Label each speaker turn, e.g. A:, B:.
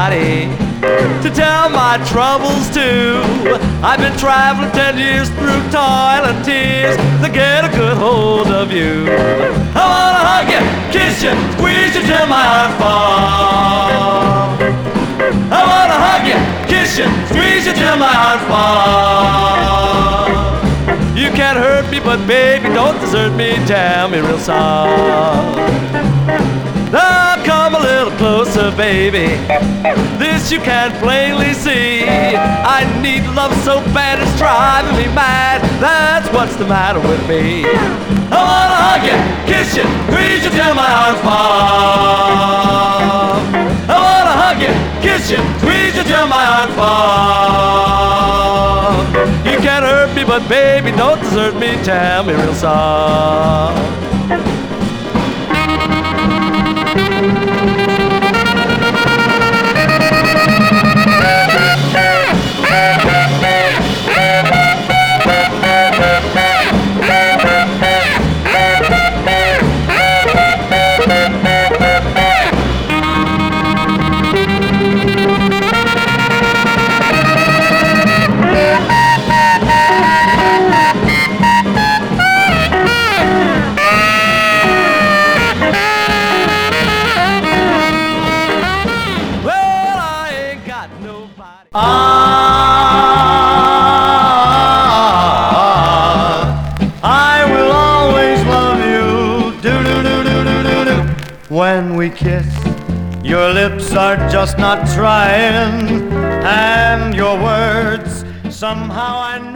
A: nobody to tell my troubles to. I've been traveling 10 years through toil and tears to get a good hold of you. I wanna hug you, kiss you, squeeze you till my heart falls. I wanna hug you, kiss you, squeeze you till my heart falls. You can't hurt me, but baby, don't desert me. Tell me real soft. Now come a little closer, baby. This you can't plainly see. I need love so bad it's driving me mad. That's what's the matter with me. I wanna hug you, kiss you, squeeze you till my heart falls. I wanna hug you, kiss you, squeeze you till my heart falls. You can't hurt me, but baby, don't desert me. Tell me real soft. I will always love you. When we kiss, your lips are just not trying, and your words somehow I